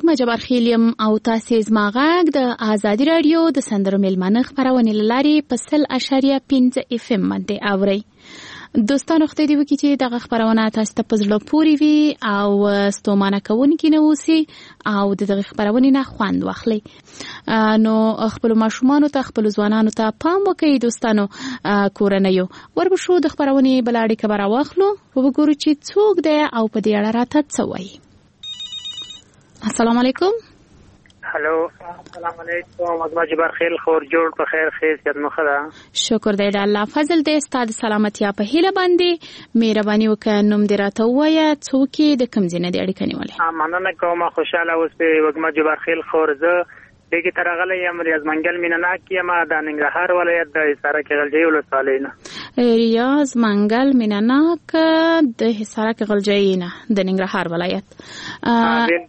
وګما جبار خیلیم او تاسو زما غږ د آزادي رادیو د سندرو میلمانه خبرونه لاري په سل اشاریه پنځه اف ام باندې اوري. دوستانو خدای دې وکړي چې دغه خبرونه تاسو ته په زړه پورې وي او ستومانه کوونکې نه اوسي او د دغه خبرونه نه خوند واخلي. نو خپل ماشومان ته خپل ځوانانو ته پام وکړئ دوستانو کورنیو. وربشو د خبرونه بلاړې خبر واخلو وګورو چې څوک دی او په دې اړه راته څه وایي. السلام علیکم. هلو السلام علیکم. اګما جبار خیل خور جوړ په خیر خیر مخدا. شکر دی الله فضل دې ستاسو سلامتی په هیله باندې مهرباني وکړه نوم دې راته وایي څوک د کوم ځای نه دی اړیکه نیولې. مننه کوم خوشاله اوس په اګما جبار خیل خور زه دغه ترغله یم ریاض منګل مینناک یم د ننګرهار ولایت د حصار کې غلجی ولسوالۍ نه. ریاض منګل مینناک د حصار کې غلجی نه د ننګرهار ولایت.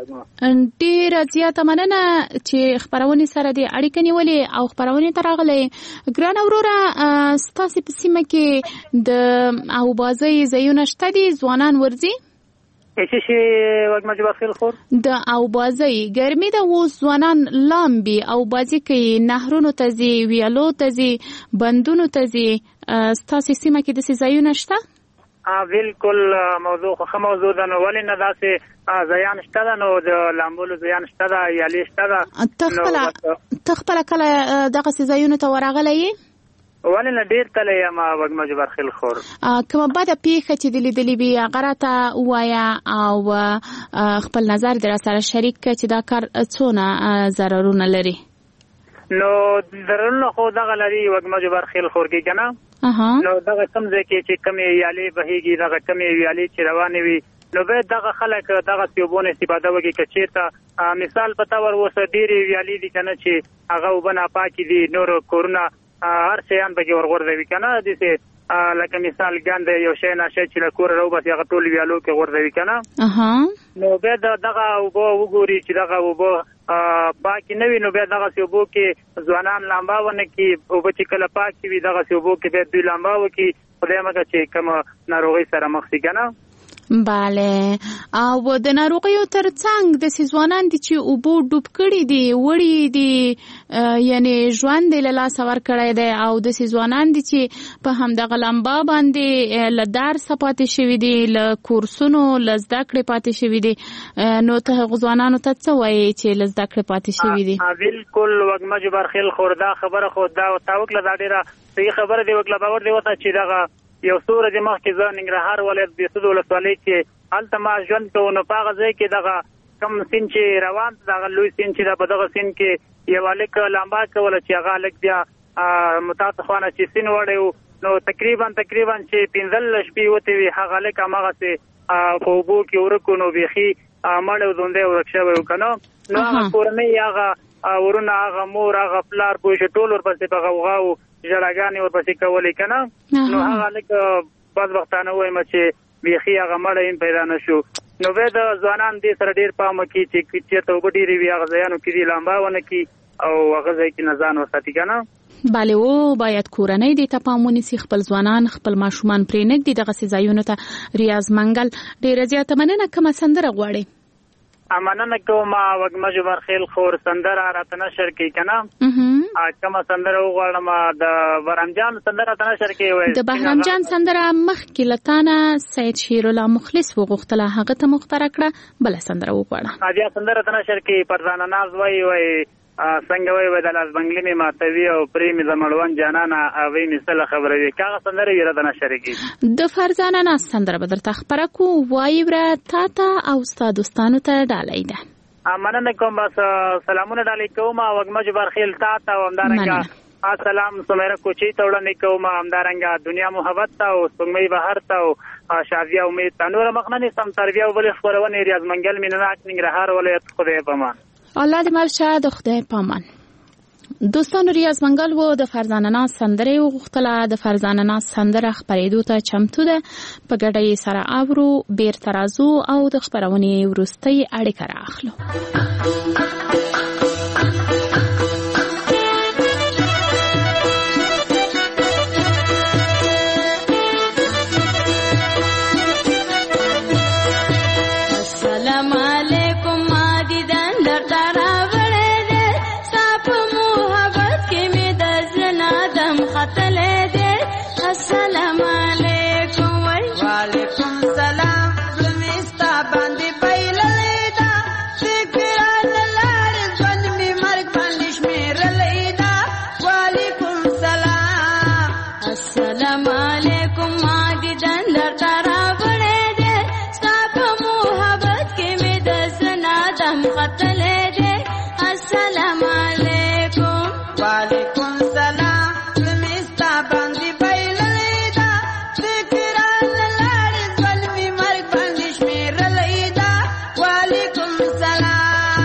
ډیر زیاته مننه چې خبرونه سره د اړیکه نیولې او خبرونه ترغلې. ګران اوروره ستاسو په سیمه کې د او بازي زيونه شته دي ځوانان ورزي؟ اېڅ شي وګما جبار خیل خور د او بازي ګرمي د و ځوانان لامبي او بازي کې نهرونو تزي ویالو تزي بندونو تزي ستاسو سیمه کې د زيونه شته؟ ا بالکل موضوع خو موضوع ده نو ولې نه داسې زیان شته ده نو د لامبولو زیان شته ده یا لې شته ده. تخپل تخپل کله دغه زیونه ته ورغلې ولې نه ډیر تلې یم وګما جبار خیل خور. کومه بعد پیخه چې د لیدلې بیا غراته وایا او خپل نظر در سره شریک کړه چې دا کار څونه ضررونه لري؟ نو ضررونه خو دغه لري وګما جبار خیل خور کې کنه. نو دغه کم ځای کې چې کمی ویالې بهيږي دغه کمی ویالې چې روانې وي نو به دغه خلک دغه سیوبونه استفاده وکړي چې چیرته مثال پتا ور وسه ډېری ویالې دي کنه چې هغه وبنا پاکي دي نور کورونه هر شیان به ورغورځوي کنه د څه لکه مثال ګاند یو شی نشه چې له کور راو بس هغه ټول ویالو کې ورغورځوي کنه. اها نو به دغه وبو وګوري چې دغه وبو باقی نوی نو بیا دغه سیوبو کې ځوانان لامبا ونه کې او چې کله پاکي وي دغه سیوبو کې به دوی لامبا وکي خدای مګه چې کوم ناروغي سره مخ شي کنه. bale او د ناروغیو ترڅنګ د ځوانان دي چې او بو ډوب کړي دي وړي دي یعنی ژوند له لاس ور کړی دی او د ځوانان دي چې په هم د غلمبا باندې ل درس پاتې شوی دي ل کورسونو ل زده کړې پاتې شوی دي نو ته غوانانو ته څه وایي چې ل زده کړې پاتې شوی دي؟ بالکل وګما جبار خیل خوردا خبره خو دا تاوکله دا ډیره صحیح خبره دی وکړه باور دی وته چې دغه یو سور د مخ کې ځان ننګرهار ولایت د سود ولسوالۍ کې الته ما ژوند کوو نو پاغه ځای کې دغه کم سین چې روان دغه لوی سین چې په دغه سین کې یو الک لامبا کوله چې هغه الک بیا متاسفانه چې سین وړو نو تقریبا تقریبا چې پنځل شپې وته وی هغه الک هغه سه په بو کې ورکو نو بيخي مړو دوندې ورکشه وو کنه نو هغه کورنۍ هغه ورونه هغه مور هغه پلار پوه ټول ورپسې په غوغاو جړاګانی ورپسې کولې کنه نو هغه لکه بعض وختانه وایم چې بيخي هغه مړ پیدا نشو نو به د ځوانان دې سره ډیر پام کوي چې چې ته وګډيري وی هغه ځانو کې دی لامبا ونه کی او هغه ځای کې نزان وساتي کنه. bale او باید کورنۍ دې ته پامونی سي خپل ځوانان خپل ماشومان پرې نګ دي دغه ځایونه ته. ریاض منګل ډیر زیاته مننه کوم سندره غواړي؟ امانه کوم وګما جبار خیل خور سندره راته نشر کوي کنه. ا کوم سندره وغواړم د برامجان سندره راته نشر کوي وای د برامجان سندره مخ کې لتانه سید شیر الله مخلص وغختله هغه ته مختار کړه بل سندره وغواړه ا بیا سندره راته نشر کوي پردان ناز وای وای څنګه وای د لاس بنگلې می ماتوي او پرې می زمړوان جانانا اوی مثال خبره وی کاغه سندره یره د نشر کوي د فرزانه ناز سندره بدر تخبره کو وای بر تا تا او استاد دوستانو ته ډالای ده. امنه کوم بس سلامونه ډالې کوم وګما جبار خیل تا تا همدارنګه السلام سمیره کوچی توړنې کوم همدارنګه دنیا محبت تا او سمې بهر تا او شاذیا امید تنور مخننی سم تربیه او بل خبرونه ریاض منګل مینناک ننګرهار ولایت خدای پامان. الله دې مرشه د خدای پامان. دوستانو ریاض منګل وو د فرزانه ناز سندره وغختله د فرزانه ناز سندره خبرېدو ته چمتو ده په ګډه سره اورو بیر ترازو او د خبرونې ورستۍ اړیکه راخلو. السلام علیکم مادیدا وعلیکم سلام زمستا باندې بایللې دا فکران لارې ظلمي مرګ باندې شمیرلې دا وعلیکم سلام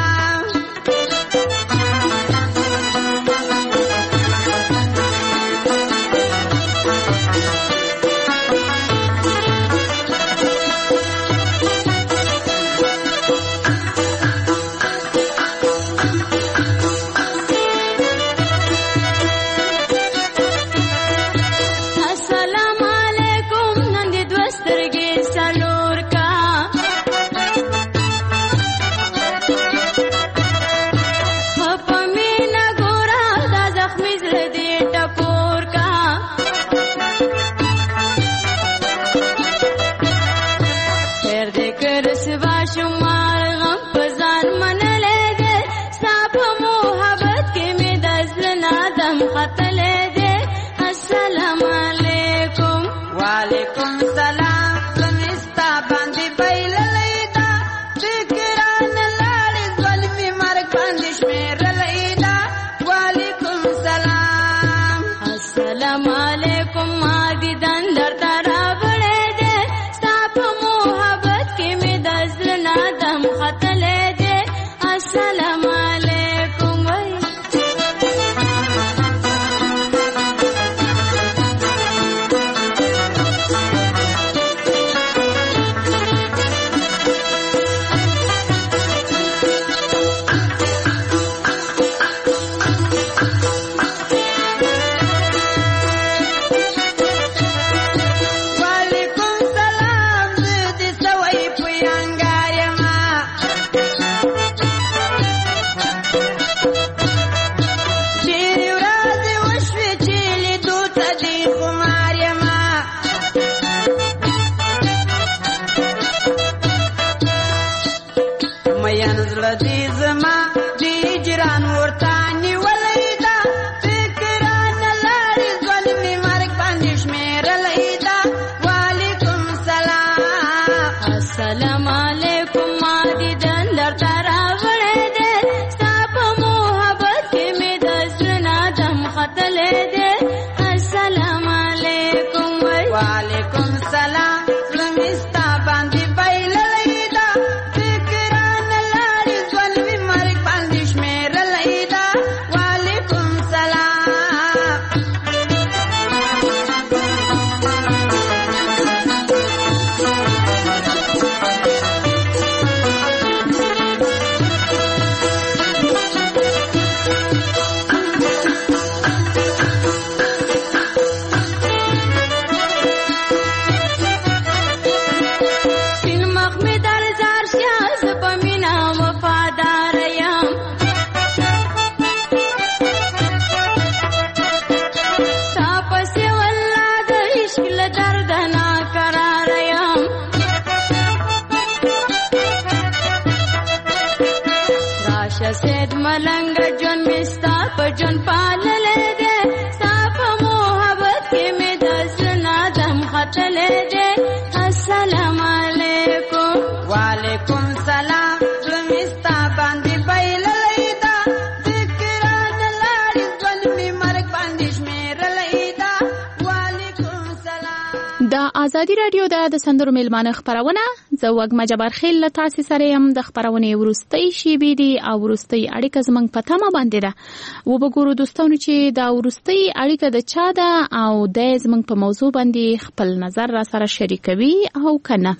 ازادي رادیو د سندرو میلمانه خبرونه زه وګما جبار خیل له تاسو سره يم د خبرونه ورستۍ شی دي او ورستۍ اړیکه زمنګ پته ما باندې ده و بګورو دوستانو چې دا ورستۍ اړیکه د چا ده او د زمنګ په موضوع باندې خپل نظر را سره شریکوي او کنه.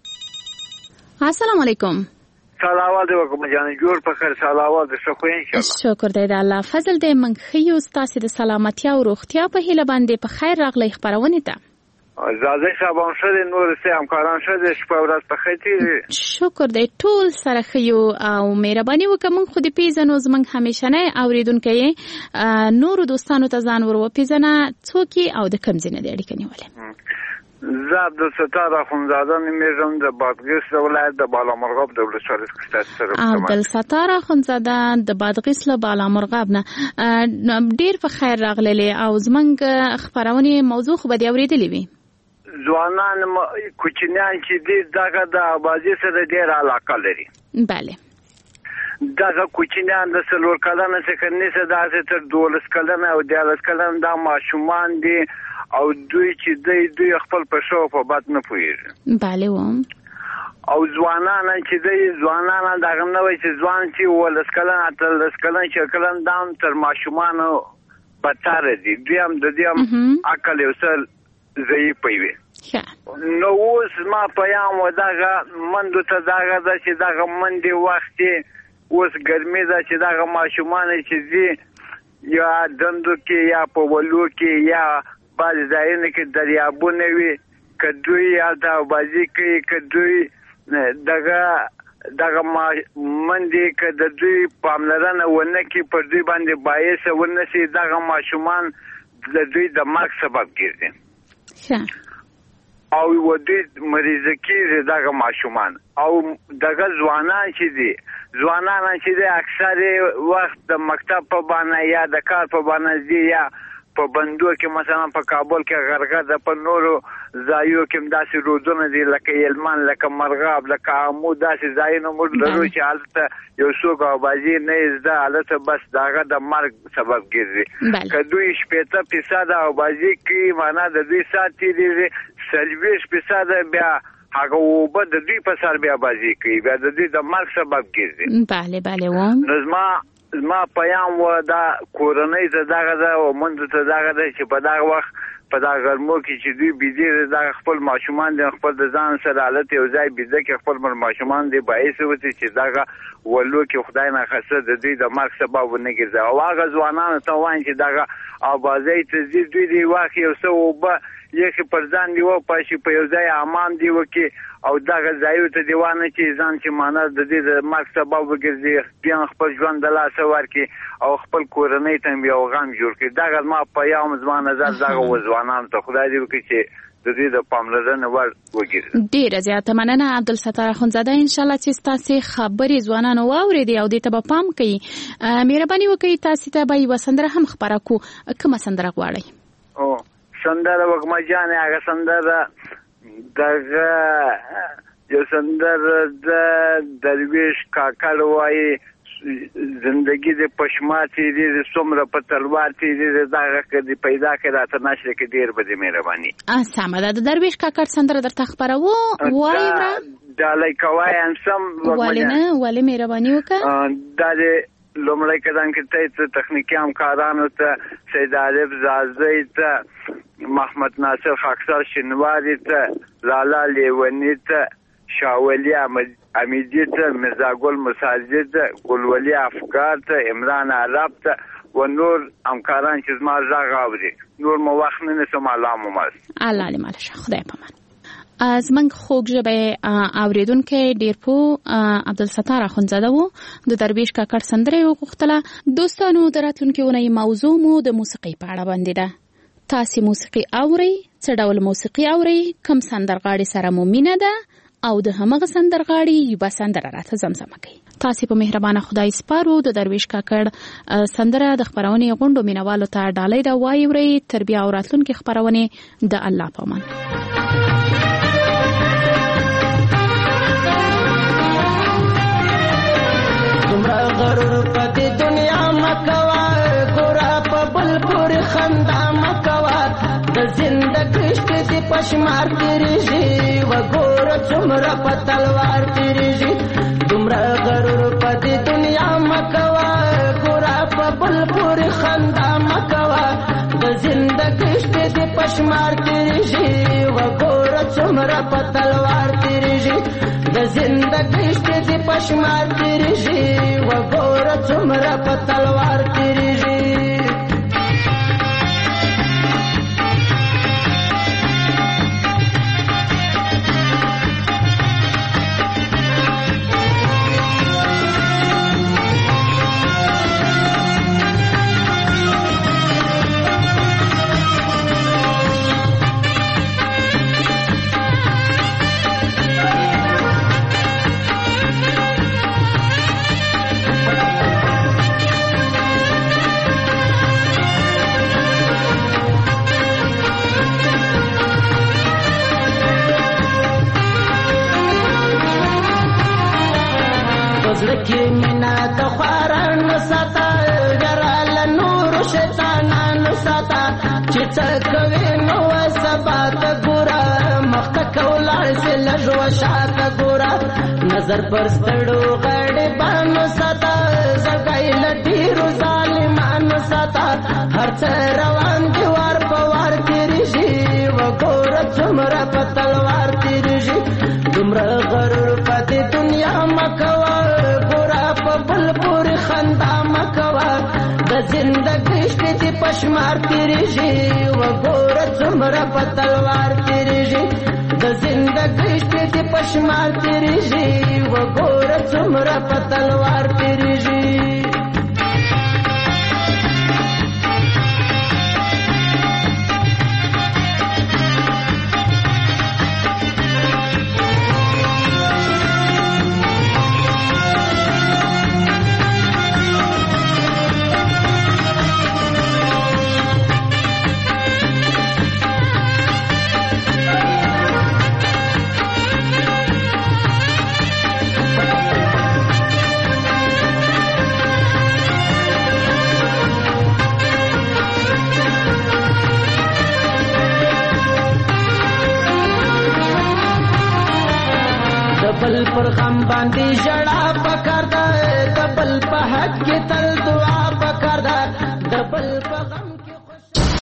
السلام علیکم. صلوات وکم جان جوړ په خیر صلوات شکر ان شاء الله. شکر دی د الله فضل دې من خيو تاسو د سلامتی او روغتیا په هیله باندې په خیر راغلی خبرونه ته. زاده شابان شده نور سه همکاران شده شپه ورځ په خیر. شکر دی ټول سره خيو او مهرباني وکم خو دې پیژنو زمنګ همیشنه اوریدونکو نور دوستانو ته ځان ور و پیژنه څوک او د کم ځنه د اړیکې نیولې. زاد ستار اخونزاده نمیرم د بادغیس ولایت د بالامرغاب د ولسوالۍ څخه سره عبد الستار اخونزاده د بادغیس له بالامرغاب نه ډیر په خیر راغلي او زمنګ خبرونه موضوع خو به دی اوریدلې وي. ځوانان کوچنیان چې دې دغه د آبادی سره ډیر علاقه لري. bale دغه کوچنیان د څلور کلنه څخه نیسه داسې تر دولس کلنه او دیارلس کلنه دا ماشومان دي او دوی چې دوی دوی خپل په شو په بد نه پوهېږي. بله وم. او ځوانان چې دوی ځوانان دغه نه وایي چې ځوان چې اوولس کلن اتلس کلن چې کلن دا هم تر ماشومانو بدتره دي. دوی هم د دوی هم عقل یو څه ضعیف وي. نو اوس ما پیام و دغه منډو ته دغه ده چې دغه منډې وخت اوس ګرمي ده چې دغه ماشومان چې دي یا دندو کې یا په ولو کې یا بعض ځایونه کې دریابونه وي که دوی هلته بازي کوي که دوی دغه دغه منډې که د دوی پاملرنه ونه کړي پر دوی باندې باعثه ونه شي دغه ماشومان د دوی د مرګ سبب ګرځي او و دوی مریضه کېږي دغه ماشومان. او دغه ځوانان چې دي ځوانان چې دي اکثر وخت د مکتب په بانه یا د کار په بانه دي یا په بندو کې مثلا په کابل کې غرغره په نورو ځایو کې داسې رودونه دي لکه یلمان لکه مرغاب لکه امو داسې ځایونه موږ لرو چې هلته یو څوک اوبازي نه زده هلته بس دغه د مرګ سبب ګرځي. که دوی شپېته فیصده اوبازي کوي معنا د دوی ساعت تېرېږي څلوېښت فیصده بیا هغه اوبه د دوی په سر بیا بازي کوي بیا د دوی د مرګ سبب ګرځي. بله بله وم. نو زما زما پیام و دا کورنۍ ته دغه ده او منځو ته دغه ده چې په دغه وخت په دغه غرمو کې چې دوی بیدې دغه خپل ماشومان دي خپل د ځان سره حالت یو ځای بیده کې خپل ماشومان دي باعث وتی چې دغه ولو کې خدای نه خاصه د دوی د مرګ سبب ونه ګرځي. او هغه ځوانانو ته وایم چې دغه اوازې ته دي دوی دی واخ یو څه وبه یې پر ځان دی و پاشي په یو ځای امام دی وکي او دغه ځایو ته دیوانه چې ځان چې معنا د دې د مرګ سبب وګرځي بیا خپل ژوند د لاسه ورکي او خپل کورنۍ ته یو غم جوړ کړي. دغه ما پیام زما نظر دغه وځوانان ته خدای دې وکړي چې د دې د پاملرنې ور وګرځي. ډیره زیاته مننه عبدالستار اخندزاده. ان شاء الله چې تاسو خبرې ځوانانو واورېدي او دې ته به پام کوي. مهرباني وکړئ تاسو ته به یو سندره هم خبره کو. کومه سندره غواړئ؟ او سندره وګما جان هغه سندره دغه یو سندره د درویش کاکړ وایي زندگی د پښماتې دې څومره په تلوار دې دغه کدي پیدا کړه ته نشره کې ډیر به مهرباني. سمه ده. د درویش کاکړ سندره درته خبرو وایي را دالای کوي ان سم ولنه ولې مهرباني وکړه. د لومړی کدان کې ته تخنیکی همکارانو ته سید عارف زازی ته محمد ناصر خاکسار شنواری ته لالا لیونی ته شاولی امیدی ته مرزاګل مساجد ته ګلولی افکار ته عمران عرب ته و نور همکاران چې زما غږ اوري. نور مو وخت نه نسم علامه ماس الله علی مالشه خدای پامان. از من خوږ ژبه اوریدونکو ډیر پو عبدالستار اخندزاده وو د درویش کاکړ سندره وغوښتله. دوستانو دراتلونکو ونې موضوع مو د موسیقي په اړه باندې ده. تاسو موسیقي اورئ؟ څه ډول موسیقي اورئ؟ کوم سندرغاړي سره مو مینه ده او د همغه سندرغاړي یو سندره راته زمزمه کوي. تاسو په مهربانه خدای سپارو. د درویش کاکړ سندره د خبرونه غونډو مینوالو ته ډالۍ دا وایي وري تربیه او راتلونکو خبرونه د الله پامان. غرور پدې دنیا مکوا ګورا په بل پور خندا مکوا د زندګی شته پشمار تیریږي و ګور څومره په تلوار تیریږي. دومره غرور پدې دنیا مکوا ګورا په بل پور خندا مکوا د زندګی شته پشمار تیریږي و ګور څومره په تلوار تیریږي. د زندګی شته پشمار تیریږي و ګور څومره په تلوار تیریږي. مان ساته چې څه کوي نو سبا ته ګوره مخته کولاړ سي لږ وشاته ګوره نظر پر ستړو غړې بانو ساته زګای لډیرو ظالمانو ساته هر څه روان دی وار په وار تیریږي وګوره څومره په تلوار تیریږي دومره غرور پاتې دنیا مکوه ګوره په بل پورې خندا مکوه د زندګۍ شپې دې په شمار تیریږي وګوره څومره په تلوار تیریږي د زندګۍ شپې دې په شمار تیریږي وګوره څومره په تلوار تیریږي بل پر غم باندې ژړ